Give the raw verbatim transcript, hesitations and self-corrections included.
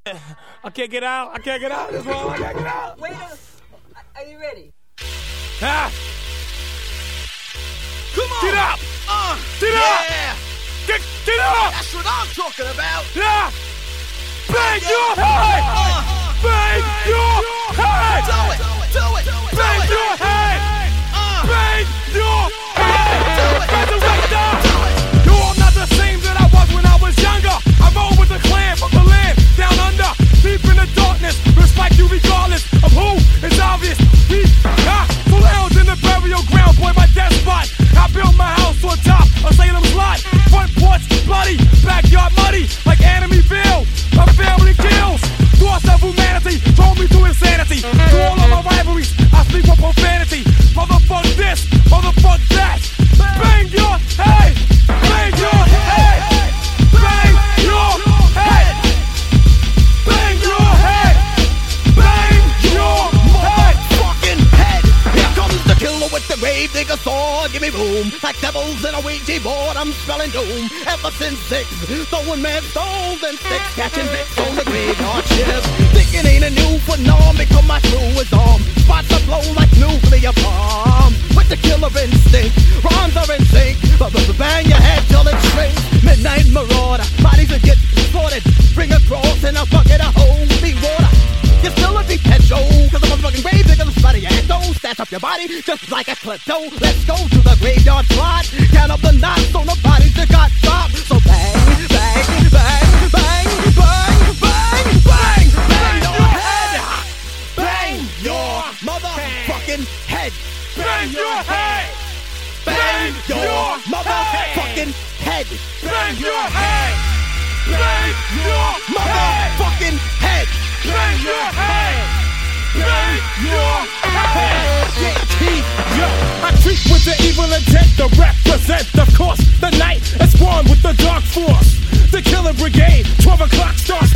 I can't get out. I can't get out. This wall. I can't get out. Wait a... Are you ready? Ah. Come on. Get up. Uh, get yeah. up. Get, get up. That's what I'm talking about. Yeah. Bang your head. Uh, Bang your head. do it. Do it. Do it. Bang your head. Uh, Bang your head. Do it. Resurrector. Do it. No, I'm not the same that I was when I was younger. I roll with the clan from the land down under, deep in the darkness. Respect you regardless of who is obvious. We got full hours in the burial ground, boy, my death spot. I built my house on top of Salem's lot. Front porch bloody, backyard muddy, like Enemyville. My family kills. Thoughts of humanity told me to insanity. Through all of my rivalries, I speak with profanity. Motherfuck this, motherfuck that. Bang your head, bang your head, bang your head, bang your head, bang your head. Fucking head. Here comes the killer with the grave digger sword. Give me room. Like devils in a Ouija board, I'm spelling doom. Ever since six, throwing mad stones and sticks, catching bits on the graveyard shift. Thinking ain't a new phenomenon because my crew is armed. Spots are blow like nuclear bomb. With the killer instinct, rhymes are in sync. But bang your head till it shrinks. Midnight marauder, bodies will get slaughtered. Bring a cross and a bucket of holy water. You're still a deep head Joe, cause the motherfucking grave digger's spotty ass. Don't stash up your body just like a klepto. Let's go to the graveyard plot. Count up the knots on the bodies that got dropped. So bang, bang, bang, bang, bang, bang, bang, bang your head. Bang your motherfucking head. Bang your head. Bang your motherfucking head. Bang your head. Bang your Motherfucking head. Bang your head. Bang your head. Yeah, teeth. Yo, I treat with the evil intent to represent, of course, the night is one with the dark force. The killer brigade, twelve o'clock starts